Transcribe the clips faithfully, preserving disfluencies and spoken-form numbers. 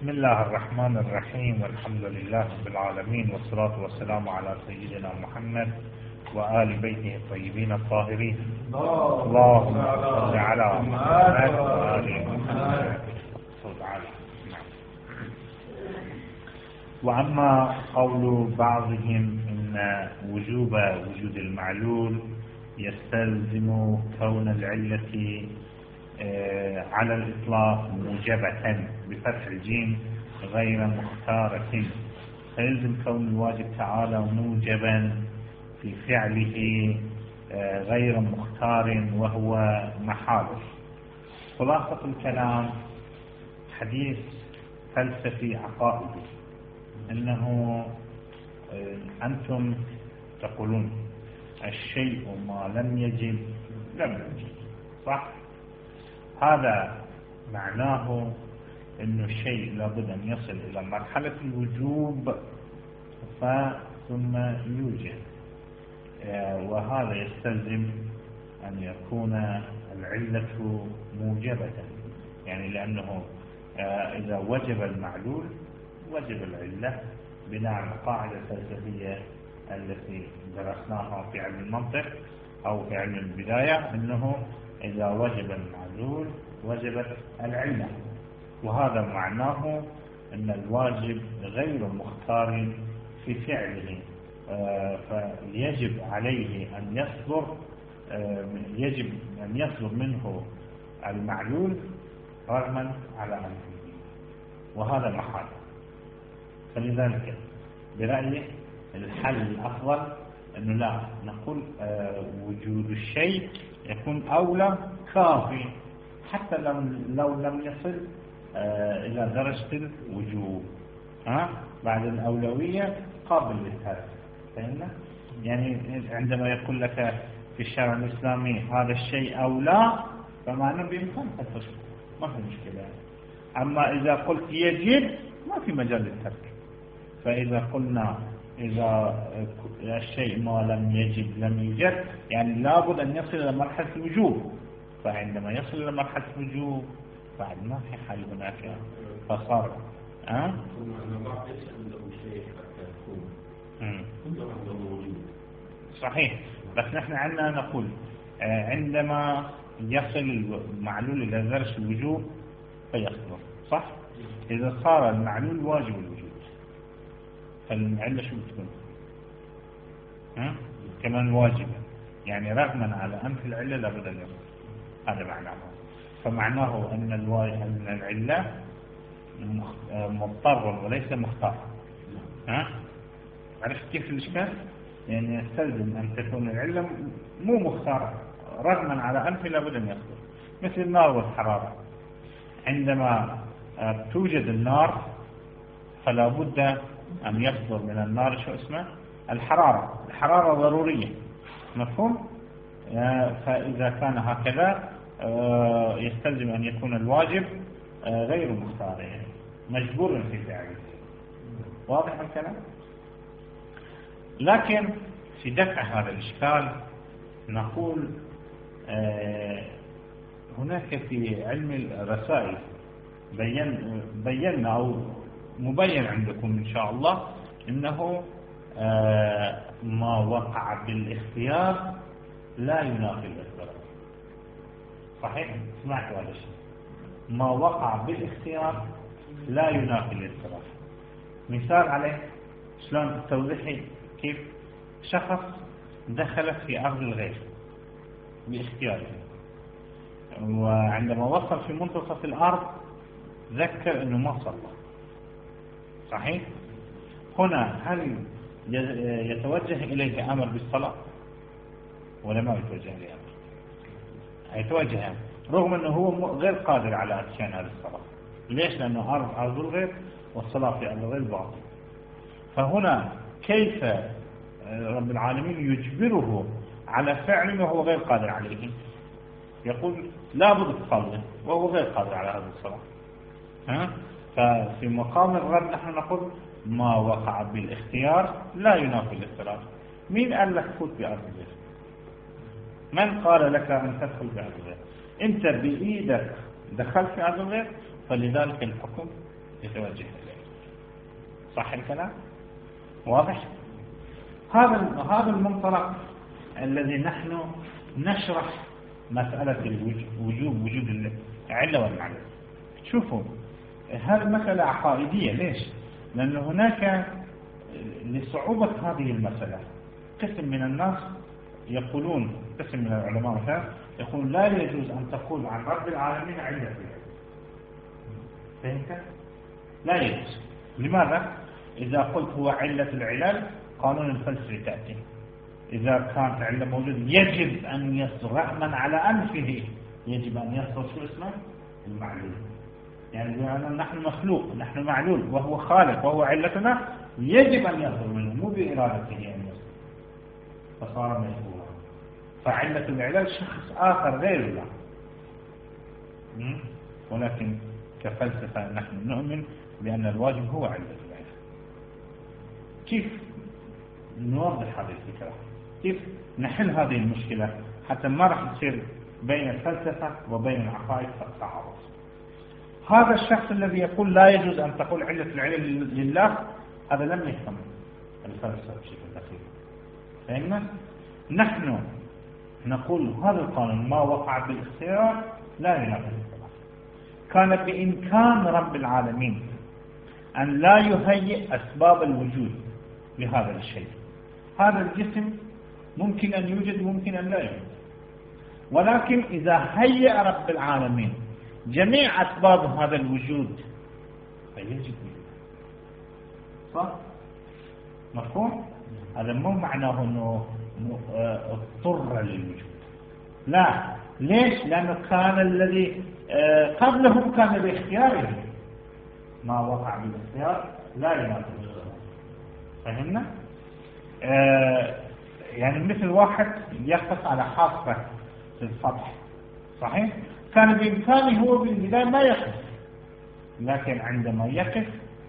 بسم الله الرحمن الرحيم، والحمد لله رب العالمين، والصلاة والسلام على سيدنا محمد وآل بيته الطيبين الطاهرين. اللهم صل على محمد وآل محمد. وأما قول بعضهم إن وجوب وجود المعلول يستلزم كون العلة على الإطلاق موجبة بفتح الجيم غير مختارة، فيلزم كون الواجب تعالى موجبا في فعله غير مختار وهو محاله. خلاصة الكلام حديث فلسفي عقائدي، أنه أنتم تقولون الشيء ما لم يجب لم يجب، صح؟ هذا معناه أن الشيء لابد أن يصل إلى مرحلة الوجوب ثم يوجد، وهذا يستلزم أن يكون العلة موجبة، يعني لأنه إذا وجب المعلول وجب العلة بناء على القاعدة الفلسفية التي درسناها في علم المنطق أو في علم البداية، أنه إذا وجب المعلول وجبت العلة، وهذا معناه أن الواجب غير مختار في فعله، فيجب عليه أن يصدر يجب أن يصدر منه المعلول رغما على أنفه، وهذا محال. فلذلك برأيي الحل الأفضل أنه لا نقول وجود الشيء يكون أولى كافي حتى لو لو لم يصل إلى درجة الوجوب، ها بعد الأولوية قابل للترك. فهمنا؟ يعني عندما يقول لك في الشرع الإسلامي هذا الشيء أولى فمعنى بإمكانك الترك، ما في مشكلة. أما إذا قلت يجب ما في مجال للترك. فإذا قلنا إذا الشيء ما لم يجب لم يوجد، يعني لابد أن يصل إلى مرحلة الوجوب، فعندما يصل إلى مرحلة الوجوب بعد ما في حل هناك فصار أه؟ صحيح. بس نحن عندنا نقول عندما يصل المعلول إلى درجة الوجوب فيصدر، صح؟ إذا صار المعلول واجب الوجود فالعلة شو بتكون؟ ها؟ كمان واجبة، يعني رغما على أنف العلة لابد أن يصدر. هذا معناه. فمعناه أن أن العلة مضطر وليس مختار. ها؟ عرفت كيف الإشكال؟ يعني يستلزم أن تكون العلة مو مختارة، رغما على أنف لابد أن يصدر. مثل النار والحرارة، عندما توجد النار فلا بد أن يصدر من النار شو اسمه؟ الحرارة. الحرارة ضرورية، مفهوم؟ فإذا كان هكذا يستلزم أن يكون الواجب غير مختار، يعني مجبور في فعله. واضح الكلام؟ لكن في دفع هذا الإشكال نقول هناك في علم الرسائل بين بينا أو مبين عندكم إن شاء الله أنه ما وقع بالاختيار لا ينافي الاضطرار. صحيح؟ سمعت هذا الشيء. ما وقع بالاختيار لا ينافي الاضطرار. مثال عليه شلون توضيحي كيف شخص دخل في أرض الغير باختياره، وعندما وصل في منتصف الأرض ذكر أنه ما صلى. صحيح؟ هنا هل يتوجه إليه أمر بالصلاة ولا ما يتوجه إليه أمر؟ يتوجه أمر رغم أنه هو غير قادر على أتيان هذه الصلاة. ليش؟ لأنه أرض أرض الغير والصلاة في أرض الغير باطل. فهنا كيف رب العالمين يجبره على فعل وهو غير قادر عليه؟ يقول لا بد تصلي وهو غير قادر على هذه الصلاة. ها؟ ففي مقام الرد نحن نقول ما وقع بالاختيار لا ينافي الاضطرار. مين قال لك فوت بأرض الغير؟ من قال لك أن تدخل بأرض الغير؟ أنت بإيدك دخلت في أرض الغير، فلذلك الحكم يتوجه إليه. صح الكلام؟ واضح؟ هذا هذا المنطلق الذي نحن نشرح مسألة الوجوب وجود العلة والمعلول. شوفوا هذه مسألة عقائدية. ليش؟ لأن هناك لصعوبة هذه المسألة قسم من الناس يقولون، قسم من العلماء مثلا يقول لا يجوز أن تقول عن رب العالمين علة. فهمت؟ لا يجوز. لماذا؟ إذا قلت هو علة العلل قانون الفلسفي تأتي. إذا كانت علة موجودة يجب أن يصدر رحما على أنفه، يجب أن يصدر شو اسمه؟ المعلول. يعني بأن نحن مخلوق، نحن معلول، وهو خالق وهو علتنا، يجب أن يصدر منه، مو بإرادته أن يصدر، فصار مجبورا. فعلة العلل شخص آخر غير الله. ولكن كفلسفة نحن نؤمن بأن الواجب هو علة العلل. كيف نوضح هذه الفكرة؟ كيف نحل هذه المشكلة حتى ما راح تصير بين الفلسفة وبين العقائد تعارض؟ هذا الشخص الذي يقول لا يجوز أن تقول علة العلل لله، هذا لم يفهم الفلسفة بشكل دقيق. فإن نحن نقول هذا القانون ما وقع بالاختيار لا ينافي الخلاف. كان بإمكان رب العالمين أن لا يهيئ أسباب الوجود لهذا الشيء. هذا الجسم ممكن أن يوجد ممكن أن لا يوجد، ولكن إذا هيئ رب العالمين جميع أسباب هذا الوجود فيجب وجود. صح؟ مفهوم؟ هذا مو معناه أنه اضطر للوجود. لا. ليش؟ لأنه كان الذي قبلهم كان باختياره، ما وقع بالاختيار لا ينافي. فهمنا؟ آه يعني مثل واحد يقف على حافة في السطح، صحيح؟ كان بإمكانه هو بالبداية ما يقف، لكن عندما يقف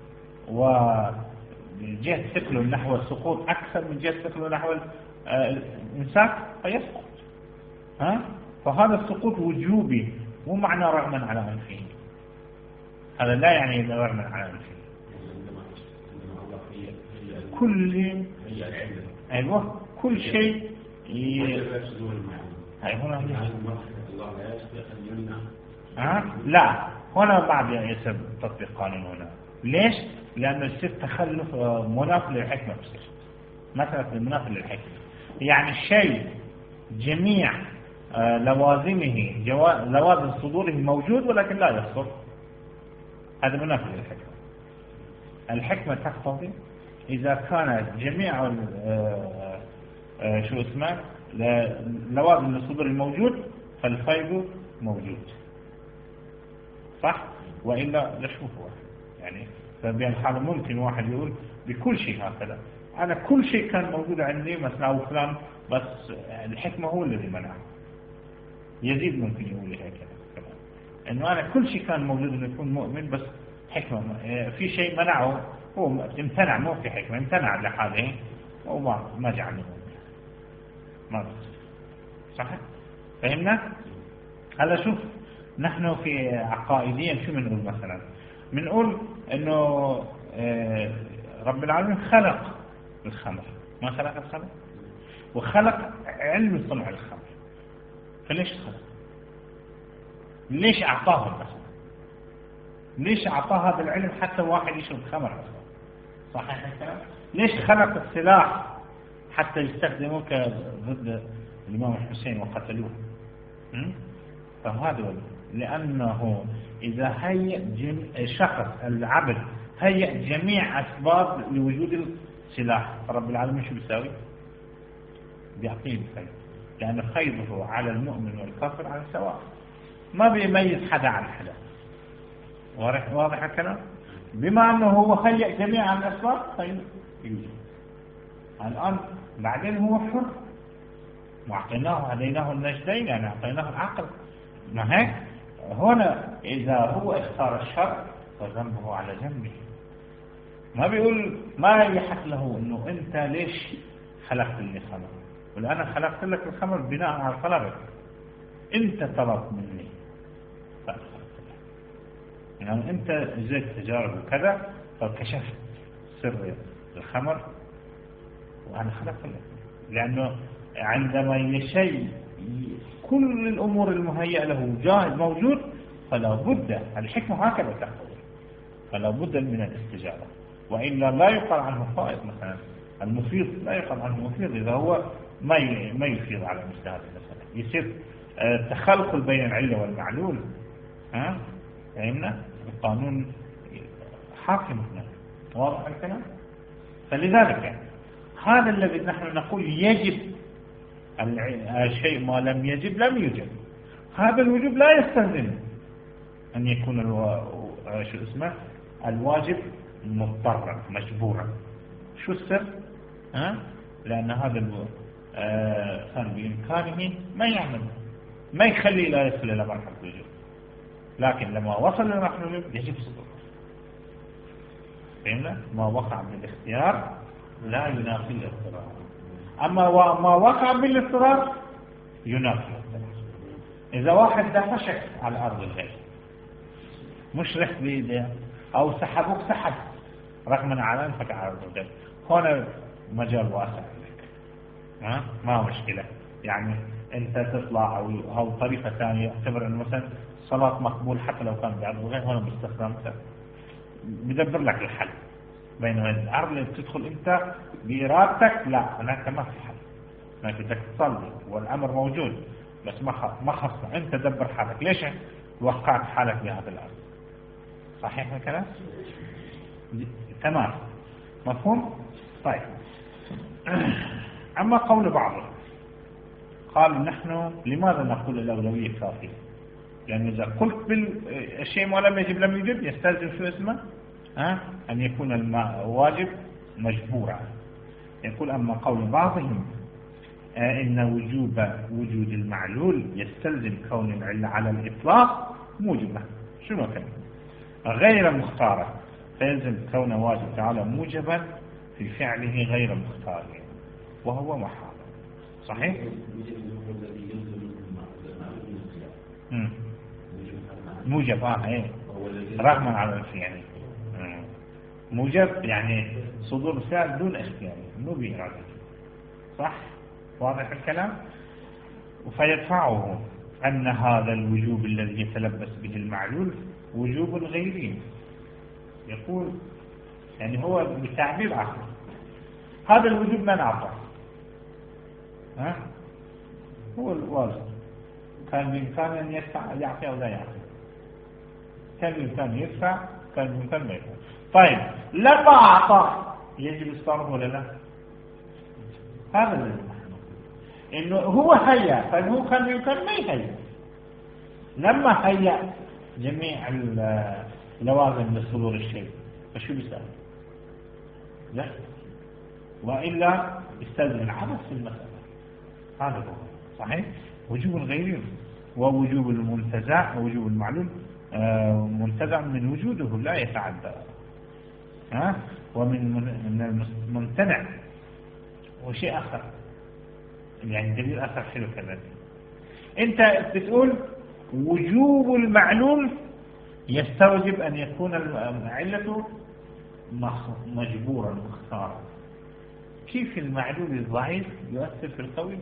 وجهة ثقله نحو السقوط أكثر من جهة ثقله نحو الإمساك فيسقط. ها؟ فهذا السقوط وجوبي، مو معنى رغما على أنفه. هذا لا يعني رغما على أنفه. كل أيوة كل شيء ي... هنا أه؟ لا هنا بعد يسبب تطبيق قانون هنا. ليش؟ لأنه يصير تخلف مناف للحكمة. بصير مثلا مناف للحكمة، يعني الشيء جميع لوازمه جوا... لوازم صدوره موجود ولكن لا يصدر، هذا مناف للحكمة. الحكمة تقتضي إذا كانت جميع شو اسمه لوازم الصدور الموجود فالفيض موجود، صح؟ وإلا لشوفه يعني. فبين الحال ممكن واحد يقول بكل شيء هكذا، أنا كل شيء كان موجود عندي مثلا أو فلان، بس الحكمة هو الذي منعه. يزيد ممكن يقول لي هكذا، إنه أنا كل شيء كان موجود إنه يكون مؤمن، بس حكمة في شيء منعه، هو امتنع، مو في حكمة، امتنع لحاله وما ما جعله ما بس. صح؟ فهمنا؟ هلا شوف، نحن في عقائديا شو بنقول مثلا؟ بنقول انه رب العالمين خلق الخمر، ما خلق الخمر؟ وخلق علم صنع الخمر، فليش خلق؟ ليش اعطاه مثلا؟ ليش اعطاه هذا العلم حتى واحد يشرب خمر مثلا؟ صحيح الكلام؟ ليش خلق السلاح حتى يستخدموه ضد الإمام الحسين وقتلوه؟ فهذا لأنه إذا هيئ شخص العبد هيئ جميع أسباب لوجود السلاح، رب العالمين شو بيساوي؟ بيعطيه الخير، لأن خيره على المؤمن والكافر على سواء، ما بيميز حدا عن حدا. واضح الكلام؟ بما أنه هو هيئ جميع الأسباب خير يوجد. الآن بعدين هو حر، وأعطيناه هديناه النجدين، يعني أعطيناه العقل. ما هيك؟ هنا إذا هو اختار الشر فذنبه على ذنبه. ما بيقول ما يحق له إنه أنت ليش خلقت لي خمر، ولا أنا خلقت لك الخمر بناء على طلبك، أنت طلبت مني فأخذت لك. يعني أنت جيت تجارب وكذا فكشفت سر الخمر وأنا خلق لأنه عندما يشيء كل الأمور المهيئة له جاهز موجود فلا بد، الحكمة هكذا تقتضي، فلا بد من الاستجابة، وإلا لا يقال عنه فائض. مثلا المفيض لا يقال عنه مفيض إذا هو ما ما يفيض على مثل هذه المسألة، يصير تخلخل بين العلة والمعلول. ها فهمنا؟ القانون حاكم هنا، واضح الكلام؟ فلذلك هذا الذي نحن نقول يجب الشيء ما لم يجب لم يوجب، هذا الوجوب لا يستلزم أن يكون الو... شو اسمه الواجب مضطرا مجبورا. شو السر؟ ها؟ لأن هذا الو... آه... كان بإمكانه ما يعمل، ما يخلي لا يصل إلى مرحلة الوجوب، لكن لما وصل إلى مرحلة الوجوب يجب صدوره. فهمنا؟ ما وقع بالاختيار لا ينافي الاضطرار، أما ما وقع بالاضطرار ينافي الاضطرار. إذا واحد دفشك على الأرض الغير مش رحت بإيديه أو سحبوك سحب رغم على أنفك على الأرض الغير، هنا مجال واسع لك، ها ما مشكلة. يعني أنت تطلع أو أو طريقة ثانية، اعتبر أن مثلا صلاة مقبول حتى لو كان بعرض الغير، هنا باستخدامته بدبر لك الحل. بينما الأرض اللي بتدخل أنت بإرادتك لا، هناك ما في حل، هناك بدك تصلي والأمر موجود بس ما ما خص أنت دبر حالك. ليش وقعت حالك بهذا الأرض؟ صحيح الكلام؟ تمام، مفهوم؟ طيب. أما قول بعضهم قالوا نحن لماذا نقول الأولوية كافية؟ لأن إذا قلت بالشيء ما لم يجب لم يجب يستلزم شو اسمه؟ أه؟ أن يكون الواجب مجبورا. يقول أما قول بعضهم أه إن وجوب وجود المعلول يستلزم كون العلة على الإطلاق موجبة، شنو كان غير مختارة، فيلزم كون واجب تعالى موجبا في فعله غير مختار وهو محال. صحيح؟ مم. موجب اه ايه رغما على الفعل، موجب يعني صدور الفعل دون اختيار مو بإرادته. صح؟ واضح الكلام؟ فيدفعه أن هذا الوجوب الذي يتلبس به المعلول وجوب الغيرين. يقول يعني هو بتعبير آخر هذا الوجوب من أعطى؟ ها؟ هو الواجب كان بإمكانه أن يدفع يعطي أو لا يعطي، كان بإمكانه يدفع، كان بإمكانه ما يدفع. طيب لما أعطى يجب إصداره ولا لا؟ هذا الذي نحن إنه هو هيا، فهو كان بإمكانه ما يهيا. لما هيا جميع اللوازم لصدور الشيء فشو بيسأل؟ لا، وإلا يستلزم العبث في المسألة. هذا هو صحيح. وجوب الغير ووجوب المنتزع ووجوب المعلول منتزع من وجوده لا يتعدى، ها ومن من الممتنع. وشيء آخر يعني دليل آخر حلو كذلك، أنت بتقول وجوب المعلول يستوجب أن يكون العلة مجبورا مختارا. كيف المعلول الضعيف يؤثر في القوي؟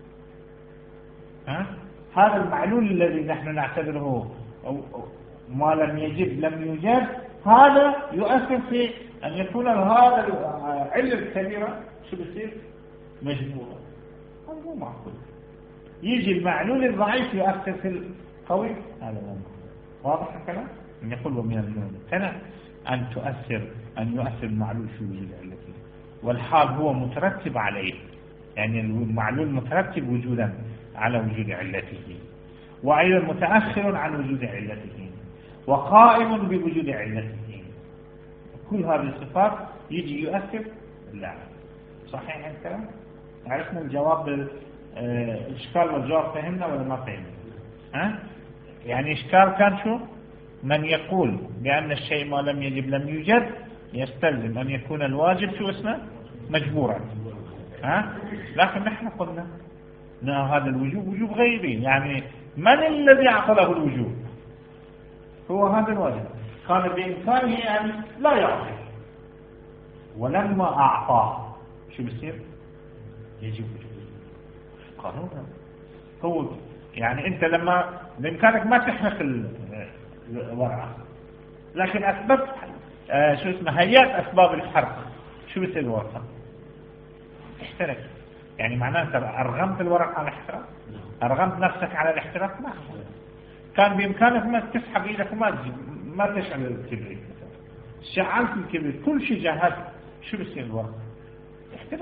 ها؟ هذا المعلول الذي نحن نعتبره أو ما لم يجب لم يوجد، هذا يؤثر في أن يكون هذا العلة الكبيرة شو بصير؟ مجبورة. هذا مو معقول. يجي المعلول الضعيف يؤثر في القوي، هذا مو معقول. واضح الكلام؟ يقول ومن الممتنع أن تؤثر أن يؤثر المعلول في وجود علته، والحال هو مترتب عليه، يعني المعلول مترتب وجودا على وجود علته، وأيضا متأخر عن وجود علته، وقائم بوجود علته. كل هذه الصفات يجي يؤثر. لا صحيح الكلام؟ عرفنا الجواب الإشكال والجواب فهمنا ولا ما فهمنا؟ ها؟ يعني إشكال كان شو؟ من يقول بأن الشيء ما لم يجب لم يوجد يستلزم أن يكون الواجب شو اسمه؟ مجبورا. ها؟ لكن نحن قلنا أن هذا الوجوب وجوب غيري، يعني من الذي أعطى له الوجوب؟ هو هذا الواجب. كان بإمكانه أن لا يعطي، ولما أعطاه شو بصير؟ يجب قانونا. هو يعني أنت لما بإمكانك ما تحرق الورقة، لكن أسباب آه شو اسمه هيئت أسباب الحرق، شو بصير الورقة؟ احترق. يعني معناه أنت أرغمت الورق على الاحتراق، أرغمت نفسك على الاحتراق. ما كان بإمكانك ما تسحب إيدك وما تجيب ما تشعل الكبريت، شعلت الكبريت كل شيء جاهز، شو بصير الورق؟ احترق.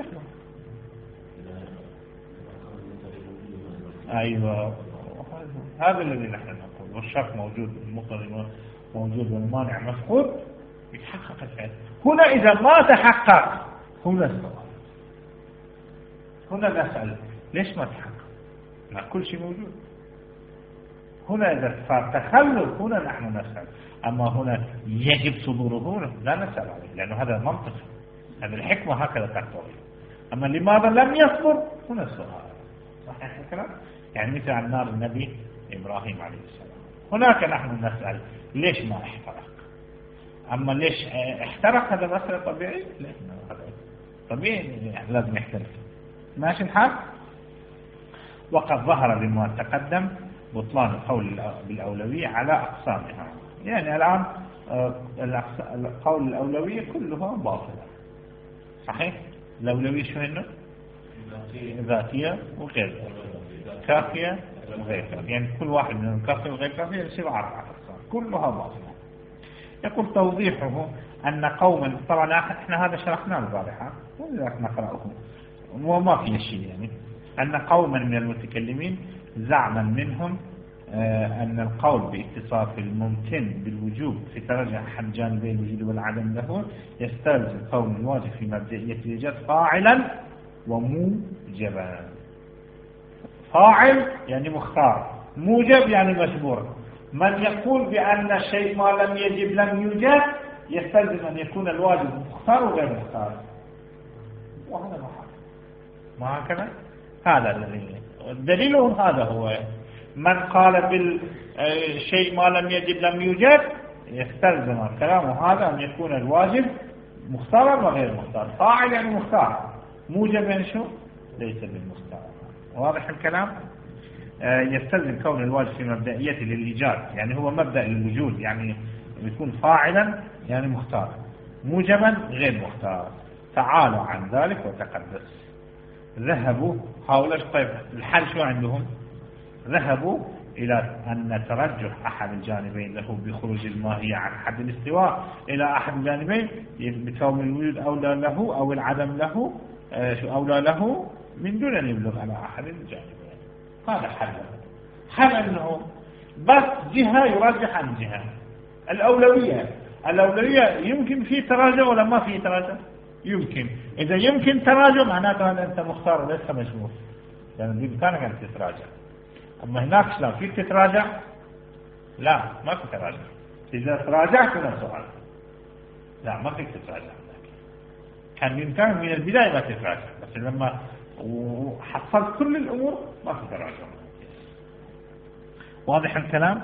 أيوة، هذا الذي نحن نقول، والشك موجود، المقتضي موجود، والمانع مفقود، يتحقق الفعل. هنا إذا ما تحقق، هنا السؤال، هنا نسأل ليش ما تحقق؟ ما كل شيء موجود. هنا إذا صار تخلف، هنا نحن نسأل. أما هنا يجب صدوره، هنا لا نسأل عليه، لأنه هذا منطق، هذه الحكمة هكذا تقتضي. أما لماذا لم يصبر؟ هنا السؤال. صحيح الكلام؟ يعني مثل عن نار النبي إبراهيم عليه السلام، هناك نحن نسأل ليش ما احترق. أما ليش احترق هذا مسألة طبيعي؟ لا، هذا طبيعي يعني لازم يحترق. ماشي الحال؟ وقد ظهر بما تقدم بطلان القول بالأولوية على أقسامها. يعني الآن القول الأولوية كلها باطلة. صحيح؟ الأولوية شو هنا؟ ذاتية وغير كافية وغير كافية، يعني كل واحد من كافية وغير كافية يصير أربعة أقسام كلها باطلة. يقول توضيحه أن قوما، طبعا احنا هذا شرحناه البارحة ولذلك نقرأه وما في شيء، يعني أن قوما من المتكلمين زعما منهم آه أن القول باتصاف الممكن بالوجوب في ترجح أحد جانبي الوجود والعدم له يستلزم كون الواجب في مبدئية الإيجاد فاعلا وموجبا. فاعل يعني مختار، موجب يعني مجبور. من يقول بأن الشيء ما لم يجب لم يوجد يستلزم أن يكون الواجب مختار وغير مختار، وهذا ما حق. ما هكذا؟ هذا الذي دليلهم هذا هو. من قال بالشيء ما لم يجب لم يوجد يستلزم كلامه هذا أن يكون الواجب مختارا وغير مختار. فاعل يعني مختار، موجب يعني شو؟ ليس بالمختار. واضح الكلام؟ يستلزم كون الواجب في مبدئية للإيجاد، يعني هو مبدأ الوجود، يعني يكون فاعلا يعني مختار، موجبا غير مختار. تعالوا عن ذلك وتقدس. ذهبوا هؤلاء. طيب الحل شو عندهم؟ ذهبوا إلى أن ترجح أحد الجانبين له بخروج الماهية عن حد الاستواء إلى أحد الجانبين بكون الوجود أولى له أو العدم له شو أولى له من دون أن يبلغ على أحد الجانبين. هذا حل. حل أنه بس جهة يرجح عن جهة. الأولوية الأولوية يمكن في تراجع ولا ما في تراجع؟ يمكن. إذا يمكن تراجع معناته أن أنت مختار وليس مجبور، لأن يعني بإمكانك أن تتراجع. أما هناك شلون فيك تتراجع؟ لا، ما في تراجع. إذا تراجعت هنا سؤال، لا ما فيك تتراجع. كان بإمكانك من البداية ما تتراجع، بس لما وحصلت كل الأمور ما في تراجع. واضح الكلام؟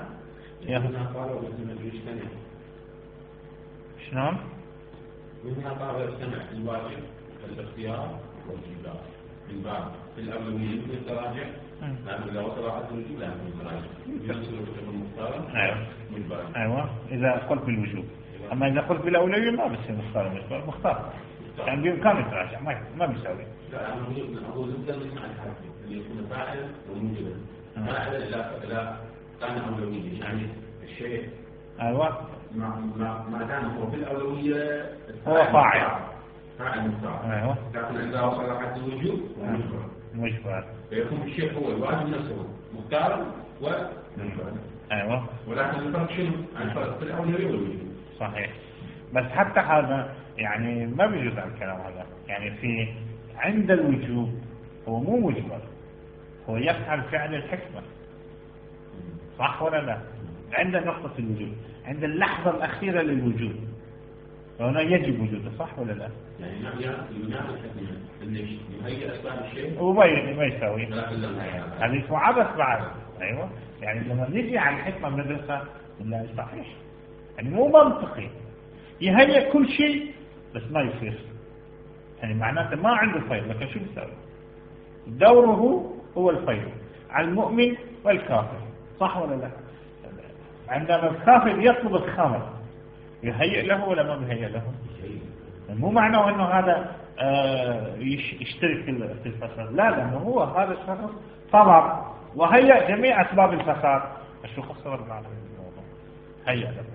شلون؟ من هنا قال يستمع الواجب الاختيار والإجبار من باب في الأولوية يمكن التراجع، لكن إذا وصل أحد الوجوب لا يمكن التراجع. يصل الوجوب المختار من باب. أيوة إذا قلت بالوجوب. أما إذا قلت بالأولوية ما بيصير مختار، مختار مختار. يعني بإمكانه يتراجع، ما ما بيساوي. لا أنا أقول نبدأ نسمع الحاكم اللي يكون فاعلا وموجبا. فاعلا لا لا كان أولوية، يعني الشيء. أيوة. ما ما ما دام هو في الأولوية هو فاعل. فاعل مختار. أيوة. لكن إذا وصل حد الوجوب مجبر. مجبر. فيكون الشيء هو الواجب نفسه مختار ومجبر. أيوة. ولكن الفرق شنو؟ الفرق في الأولوية والوجوب. صحيح. بس حتى هذا يعني ما بيجوز الكلام هذا، يعني في عند الوجوب هو مو مجبر، هو يفعل فعل الحكمة. صح ولا لا؟ عند نقطة الوجود، عند اللحظة الأخيرة للوجود هنا يجب وجوده. صح ولا لا؟ يعني ينام الحكمة إنه يهيئ أسباب الشيء وما ما يساوي. هذه اسمه عبث بعد. أيوة. يعني لما نجي على الحكمة بندرسها لا صحيح. يعني مو منطقي يهيئ كل شيء بس ما يصير، يعني معناته ما عنده فيض. لكن شو بيسوي؟ دوره هو الفيض على المؤمن والكافر، صح ولا لا؟ عندما الكافر يطلب الخمر يهيئ له ولا ما بيهيئ له؟ مو معناه انه هذا آه يشترك في الفساد، لا، لانه هو هذا الشخص طلب وهيئ جميع اسباب الفساد. شو خسر بعد الموضوع؟ هيئ له.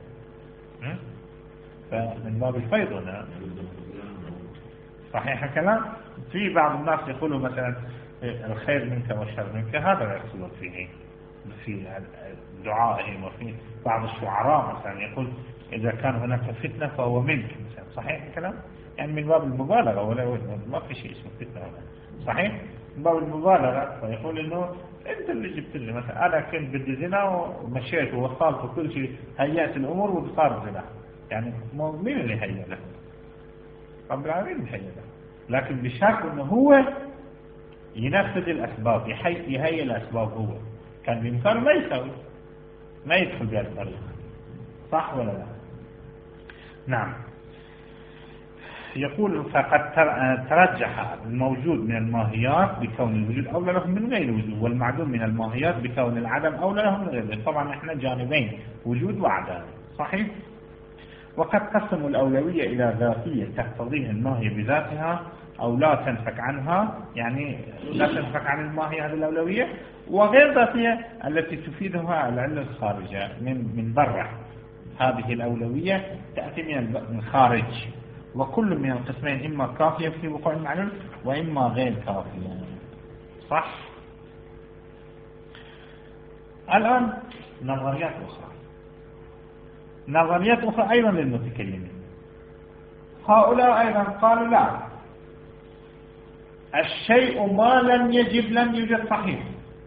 فمن باب الفيض هنا صحيح الكلام. في بعض الناس يقولوا مثلا الخير منك والشر منك، هذا يقصد فيه في دعائهم. وفي بعض الشعراء مثلا يقول إذا كان هناك فتنة فهو منك مثلا، صحيح الكلام؟ يعني من باب المبالغة، ولا ما في شيء اسمه فتنة هنا، صحيح؟ من باب المبالغة. فيقول إنه أنت اللي جبت لي مثلا، أنا كنت بدي زنا ومشيت ووصلت وكل شيء، هيأت الأمور وصار زنا، يعني مين اللي هيأ له؟ رب العالمين اللي هيأ له، لكن بشرط إنه هو ينفذ الأسباب، يهيئ الأسباب. هو كان بإمكانه ما يسوي، ما يدخل بهذه الطريقة، صح ولا لا؟ نعم. يقول فقد ترجح الموجود من الماهيات بكون الوجود أولى له من غير الوجود، والمعدوم من الماهيات بكون العدم أولى له من غيره. طبعا احنا جانبين، وجود وعدم، صحيح؟ وقد قسموا الأولوية إلى ذاتية تقتضيها الماهية بذاتها أو لا تنفك عنها، يعني لا تنفك عن الماهية هذه الأولوية، وغير ذاتية التي تفيدها العلة الخارجة من من برا. هذه الأولوية تأتي من الخارج، وكل من القسمين إما كافية في وقوع المعلول وإما غير كافية، صح؟ الآن نظريات أخرى، نظريات أخرى أيضا للمتكلمين. هؤلاء أيضا قالوا لا، الشيء ما لم يجب لم يوجد، صحيح،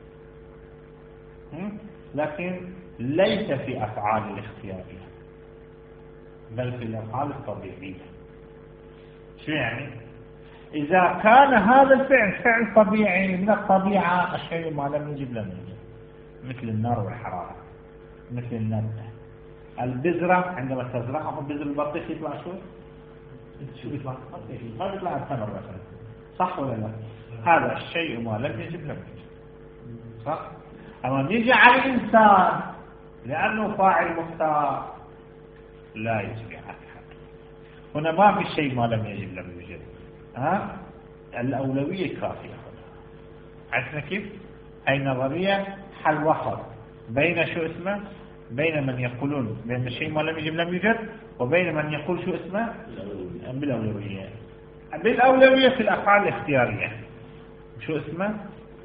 لكن ليس في أفعال الاختيارية بل في الأفعال الطبيعية. شو يعني؟ إذا كان هذا الفعل فعل طبيعي من الطبيعة، الشيء ما لم يجب لم يوجد، مثل النار والحرارة، مثل النبتة، البذرة عندما تزرعها بذر البطيخ يطلع شو؟ شو يطلع؟ ما يطلع الثمر مثلا، صح ولا لا؟ هذا الشيء ما لم يجب لم يجب، صح؟ أما نيجي على الإنسان لأنه فاعل مختار لا يجب على أحد. هنا ما في شيء ما لم يجب لم يجب، ها؟ الأولوية كافية هنا. عرفنا كيف؟ هاي نظرية حل وسط بين شو اسمه؟ بين من يقولون بين الشيء ما لم يجب لم يوجد، وبين من يقول شو اسمه؟ بالأولوية. بالأولوية في الأفعال الاختيارية، شو اسمه؟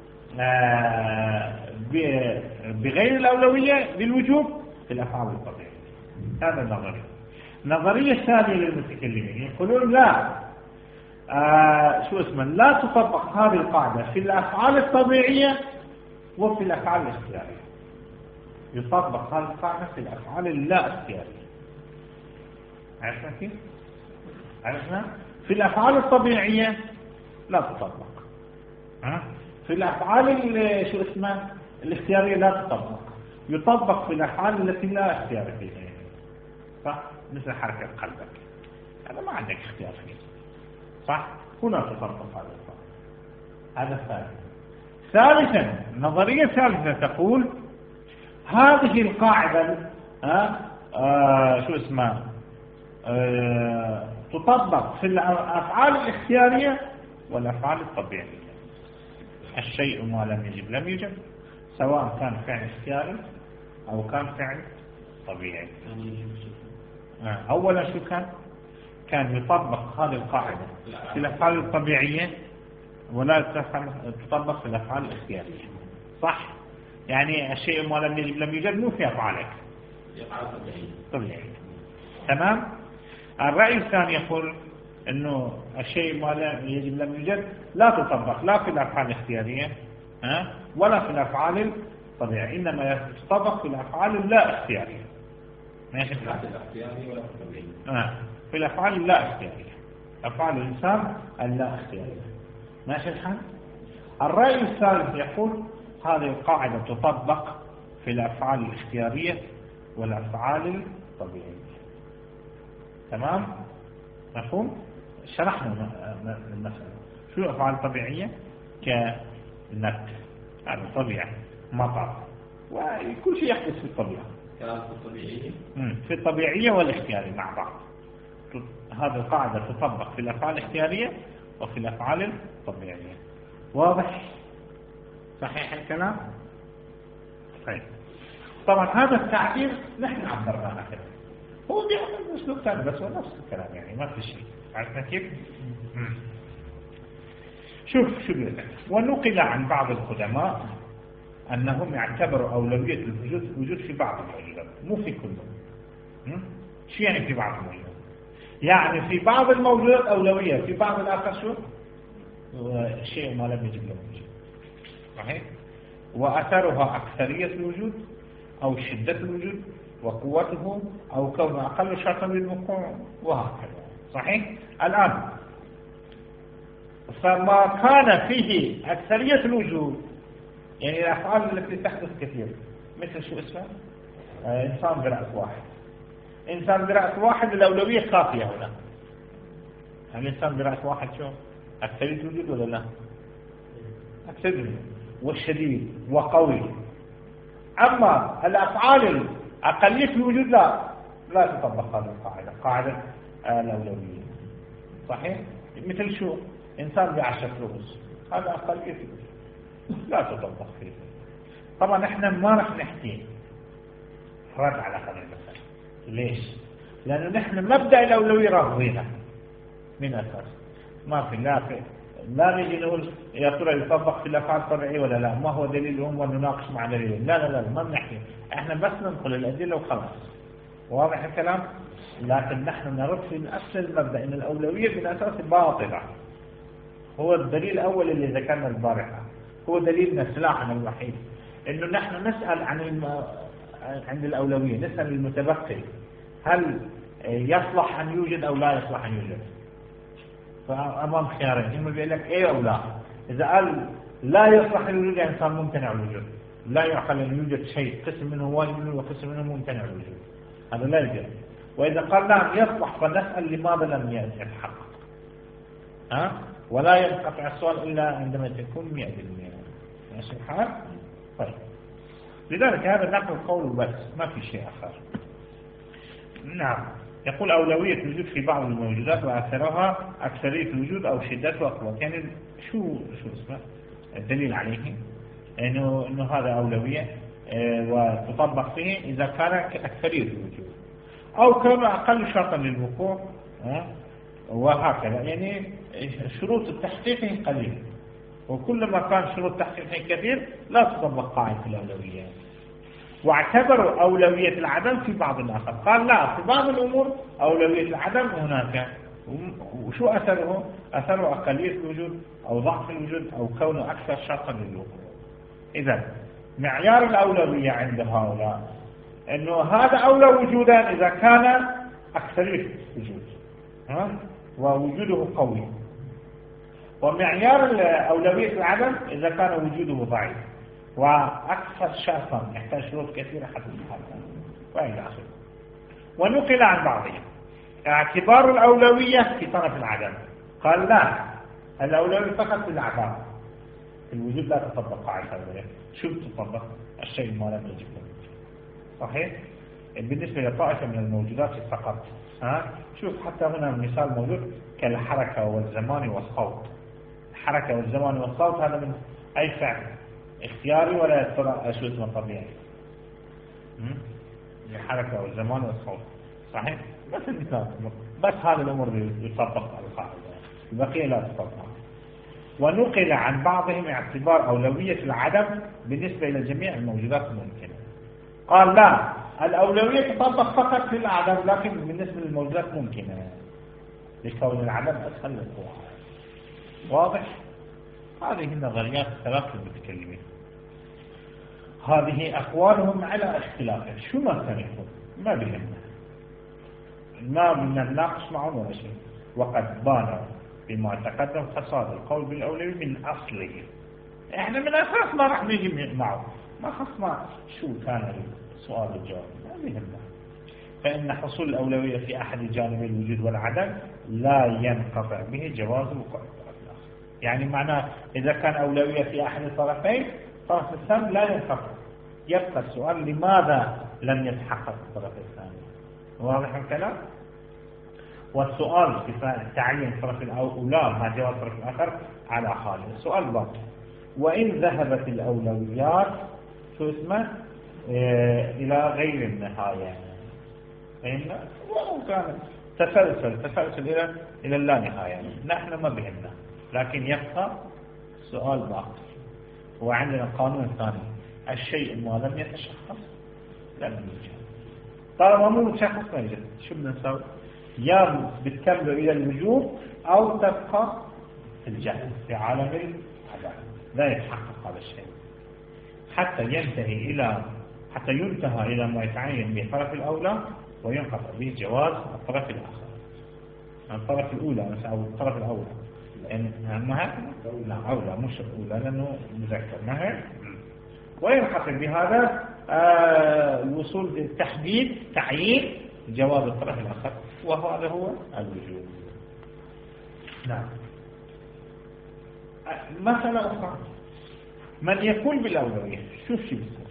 آه بغير الأولوية بالوجوب في الأفعال الطبيعية. هذا النظرية. النظرية الثانية للمتكلمين يقولون لا، آه شو اسمه؟ لا تطبق هذه القاعدة في الأفعال الطبيعية وفي الأفعال الاختيارية. يطبق هذه القاعدة في الأفعال اللا اختيارية. عرفنا كيف؟ عرفنا؟ في الأفعال الطبيعية لا تطبق، ها؟ في الأفعال شو اسمه الاختيارية لا تطبق. يطبق في الأفعال التي لا اختيار فيها، صح؟ مثل حركة قلبك، هذا ما عندك اختيار فيه، صح؟ هنا تطبق هذا الفعل. هذا ثالثا. ثالثا، نظرية ثالثة تقول هذه القاعدة آه آه شو اسمها آه تطبق في الأفعال الاختيارية والأفعال الطبيعية. الشيء ما لم يجب لم يوجد، سواء كان فعل اختياري أو كان فعل طبيعي. آه. أولا شو كان؟ كان يطبق هذه القاعدة في الأفعال الطبيعية ولا تطبق في الأفعال الاختيارية، صح؟ يعني الشيء ما لم يجب لم يوجد مو في أفعالك طبيعي، تمام؟ الرأي الثاني يقول إنه الشيء ما لم يجب لم يوجد لا تطبق لا في الأفعال الاختيارية ها ولا في الأفعال الطبيعية، إنما تطبق في الأفعال اللا اختيارية. ماشي؟ في الاختيارية ولا الطبيعية؟ آه في الأفعال اللا اختيارية، أفعال الإنسان اللا اختيارية. ماشي الحال؟ الرأي الثالث يقول هذه القاعدة تطبق في الأفعال الاختيارية والأفعال الطبيعية. تمام؟ مفهوم؟ شرحنا المسألة. شو الأفعال الطبيعية؟ كالنبت، هذا طبيعة، مطر، وكل شيء يحدث في الطبيعة. كانت الطبيعية؟ في الطبيعية والاختيارية مع بعض. هذه القاعدة تطبق في الأفعال الاختيارية وفي الأفعال الطبيعية. واضح؟ صحيح الكلام؟ طيب. طبعا هذا التعبير نحن عبرناه كده، هو بيعمل أسلوب ثاني بس هو نفس الكلام، يعني ما في شيء. عرفنا كيف؟ مم. شوف شو بيقول لك. ونقل عن بعض القدماء أنهم يعتبروا أولوية الوجود الوجود في بعض الموجودات، مو في كلهم. شو يعني في بعض الموجودات؟ يعني في بعض الموجودات أولوية، في بعض الآخر شو؟ شيء ما لم يجب له وجود. صحيح؟ وأثرها أكثرية الوجود أو شدة الوجود وقوته أو كون أقل شرطا للوقوع وهكذا. صحيح؟ الآن فما كان فيه أكثرية الوجود، يعني الأفعال التي تحدث كثير، مثل شو اسمه؟ آه إنسان برأس واحد. إنسان برأس واحد الأولوية كافية هنا. الإنسان برأس واحد شو؟ أكثرية الوجود ولا لا؟ أكثرية والشديد وقوي. أما الأفعال أقلية الوجود لا لا تطبق هذه القاعدة، قاعدة الأولوية. صحيح؟ مثل شو؟ إنسان بعشرة رؤوس، هذا أقلية الوجود لا تطبق فيه. طبعا إحنا ما رح نحكي رد على هذا المثل. ليش؟ لأنه نحن مبدأ الأولوية رافضينه من أساس. ما في لا في لا نجي نقول يا ترى يطبق في الأفعال الطبيعية ولا لا، ما هو دليلهم ونناقش مع دليلهم. لا لا لا ما بنحكي، احنا بس ننقل الأدلة وخلاص. واضح الكلام؟ لكن نحن نرد في أصل المبدأ إن الأولوية بالأساس باطلة. هو الدليل الأول اللي ذكرنا البارحة، هو دليلنا سلاحنا الوحيد إنه نحن نسأل عن الم... عند الأولوية، نسأل المتبقي هل يصلح أن يوجد أو لا يصلح أن يوجد. فأمام خيارين، إما بيقول لك إيه أو لا. إذا قال لا يصلح الوجود يعني إنسان ممتنع الوجود، لا يعقل أن يوجد شيء قسم منه واجب وقسم منه ممتنع الوجود، هذا لا يوجد. وإذا قال نعم يصلح فنسأل لماذا لم يتحقق. ها؟ ولا ينقطع السؤال إلا عندما تكون مئة بالمئة. ماشي الحال؟ طيب. لذلك هذا نقل القول بس، ما في شيء آخر. نعم. يقول أولوية الوجود في بعض الموجودات وأثرها أكثرية الوجود أو شدته وقوته. يعني شو شو اسمه الدليل عليه؟ إنه إنه هذا أولوية وتطبق فيه إذا كان أكثرية الوجود أو كان أقل شرطا للوقوع وهكذا. يعني شروط التحقيق قليلة، وكلما كان شروط تحقيق كثير لا تطبق قاعدة الأولويات. واعتبروا أولوية العدم في بعض الآخر، قال لا في بعض الأمور أولوية العدم هناك. وشو أثره؟ أثره أقلية الوجود أو ضعف الوجود أو كونه أكثر شرطا للوقوع. إذا معيار الأولوية عند هؤلاء أنه هذا أولى وجودا إذا كان أكثرية وجود ها؟ ووجوده قوي، ومعيار أولوية العدم إذا كان وجوده ضعيف وأكثر شرطا يحتاج شروط كثيرة حتى يتحقق وإلى آخره. ونقل عن بعضهم اعتبار الأولوية في طرف العدم، قال لا الأولوية فقط في الأعضاء، في الوجود لا تطبق قاعدة الأولوية. شو تطبق؟ الشيء ما لم يجب له. صحيح؟ بالنسبة لطائفة من الموجودات فقط. ها؟ شوف حتى هنا مثال موجود كالحركة والزمان والصوت. الحركة والزمان والصوت هذا من أي فعل اختياري ولا ترى شو اسمه طبيعي؟ الحركة والزمان والصوت. صحيح؟ بس المثال، بس هذا الأمر يطبق القاعدة، البقية لا تطبق. ونقل عن بعضهم اعتبار أولوية العدم بالنسبة إلى جميع الموجودات الممكنة. قال لا الأولوية تطبق فقط في العدم، لكن بالنسبة للموجودات ممكنة لكون العدم أسهل للوقوع. واضح؟ هذه النظريات الثلاث المتكلمين، هذه أقوالهم على اختلافه. شو ما كان يقول ما بهمنا، ما بدنا نناقش معهم ولا شيء. وقد بان بما تقدم فساد القول بالأولوية من أصله. احنا من أساس ما راح نجي معه، ما خصنا شو كان السؤال والجواب، ما بهمنا. فإن حصول الأولوية في أحد جانبي الوجود والعدم لا ينقطع به جواز وقوع الطرف الآخر. يعني معناه إذا كان أولوية في أحد الطرفين طرف الثاني لا ينقطع. يبقى السؤال لماذا لم يتحقق الطرف الثاني؟ واضح الكلام؟ والسؤال في تعيين الطرف الأولى مع جواز الطرف الآخر على حاله. السؤال باقي. وإن ذهبت الأولويات شو اسمه إيه إلى غير النهاية، فهمنا؟ ولو كانت تسلسل تسلسل إلى إلى اللا نهاية، نحن ما بهمنا، لكن يبقى سؤال باقي. وعندنا قانون ثاني، الشيء ما لم يتشخص لم يوجد. طالما مو متشخص ما يوجد. شو بدنا نسوي؟ يا بتكمل إلى الوجود أو تبقى في الجهل في عالم العدم، لا يتحقق هذا الشيء حتى ينتهي إلى حتى ينتهى إلى ما يتعين به الطرف الأولى وينقطع به جواز الطرف الآخر. الطرف الأولى أو الطرف الأولى لأن ما لا أولى مش الأولى لأنه مذكر ما هي، وينقطع بهذا آه الوصول للتحديد تعيين جواز الطرف الآخر، وهذا هو الوجود. نعم. مسألة أخرى، من يقول بالأولوية شوف شو بيصير.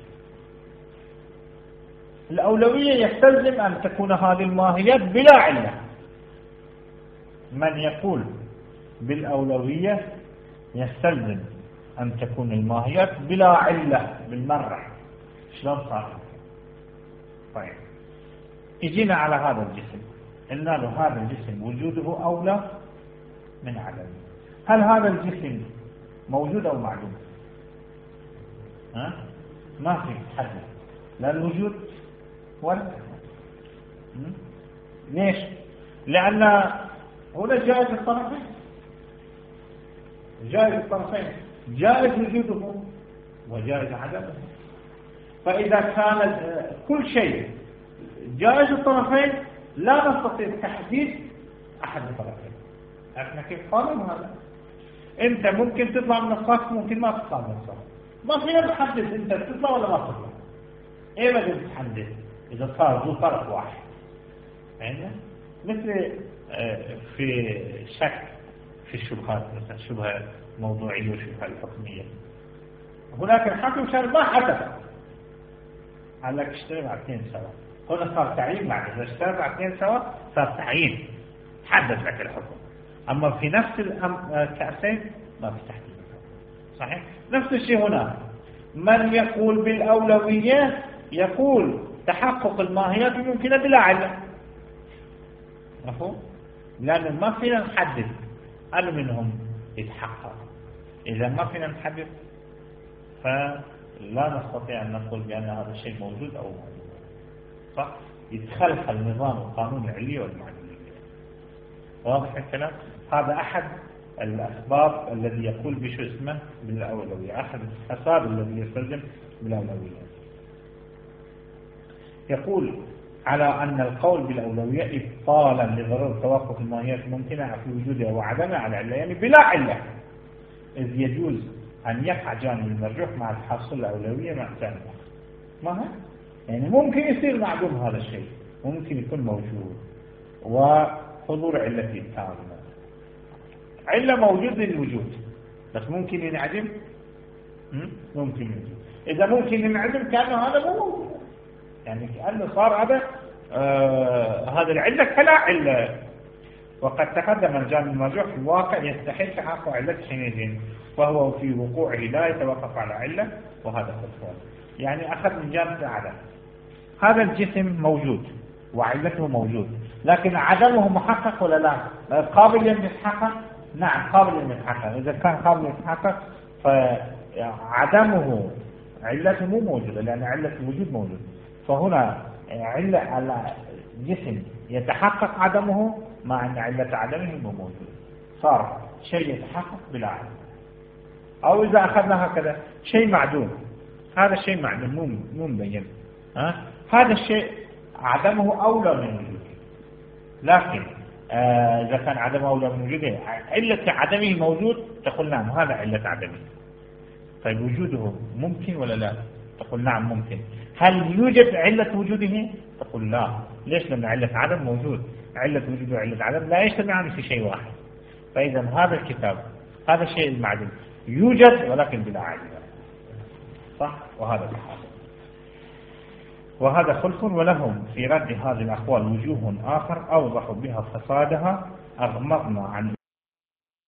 الأولوية يستلزم أن تكون هذه الماهيات بلا علة. من يقول بالأولوية يستلزم أن تكون الماهيات بلا علة بالمرة. شلون صار؟ طيب يجينا على هذا الجسم، قلنا له هذا الجسم وجوده أولى من عدمه. هل هذا الجسم موجود أو معدوم؟ ها؟ ما في حد، لا الوجود ولا ليش؟ لأن هنا جائز الطرفين، جائز الطرفين، جائز وجوده وجائز عدمه. فإذا كان كل شيء جائز الطرفين لا نستطيع تحديد أحد الطرفين. احنا كيف قانون هذا؟ انت ممكن تطلع من الصف، ممكن ما تطلع من الصف، ما فينا تحدد انت تطلع ولا ما تطلع. ايه بدنا تحدد اذا صار ذو طرف واحد؟ يعني مثل في شك في الشبهات، مثلا شبهه موضوعيه وشبهه الحكميه. هناك الحكم شرع ما حدث قال لك اشتري مع اثنين سوا، هنا صار تعيين. معنى اذا اشتري مع اثنين سوا صار تعيين، حدث لك الحكم. اما في نفس الكأسين ما في تحديد. صحيح؟ نفس الشيء هنا. من يقول بالأولوية يقول تحقق الماهيات ممكنة بلا علة. مفهوم؟ لأن ما فينا نحدد أن منهم يتحقق. إذا ما فينا نحدد فلا نستطيع أن نقول بأن هذا الشيء موجود أو موجود. صح؟ يتخلخل نظام القانون العلي والمعنوي. واضح الكلام؟ هذا أحد الأسباب الذي يقول بشو اسمه بالأولوية، أحد الأسباب الذي يستلزم بالأولوية. يقول على أن القول بالأولوية إبطالا لضرورة توقف الماهيات الممكنة في وجودها وعدمها على علة، يعني بلا علة، إذ يجوز أن يقع جانب المرجوح مع تحصل الأولوية مع جانب آخر. ما هي؟ يعني ممكن يصير معدوم هذا الشيء، ممكن يكون موجود وحضور علة تامة. علة موجود للوجود بس ممكن ينعدم، ممكن ينعدم. إذا ممكن ينعدم كأنه هذا مو موجود، يعني كأنه صار هذا آه هذا العلة كلا علة. وقد تقدم الجانب المرجوح في الواقع يستحيل تحقق علة حينئذ، وهو في وقوعه لا يتوقف على علة، وهذا خطوة. يعني أخذ من جانب العدم. هذا الجسم موجود وعلته موجود، لكن عدمه محقق ولا لا؟ قابل أن يتحقق؟ نعم قابل أن يتحقق. إذا كان قابل أن يتحقق فعدمه علته مو موجودة، لأن علة الوجود موجود. فهنا علة على جسم يتحقق عدمه مع أن علة عدمه مو موجود، صار شيء يتحقق بلا عدم. أو إذا أخذنا هكذا شيء معدوم، هذا الشيء معدوم مو مو مبين، ها هذا الشيء عدمه أولى من وجوده. لكن آه إذا كان عدمه أولى من وجوده، علة عدمه موجود، تقول نعم هذا علة عدمه. طيب وجوده ممكن ولا لا؟ تقول نعم ممكن. هل يوجد علة وجوده؟ تقول لا، ليش؟ لأن علة عدم موجود، علة وجود وعلة عدم لا يجتمعان في شيء واحد. فإذا هذا الكتاب هذا الشيء المعدوم يوجد ولكن بلا عاجزة، صح؟ وهذا الحاصل. وهذا خلف، ولهم في رد هذه الأقوال وجوه آخر أوضح بها فسادها، أغمضنا عن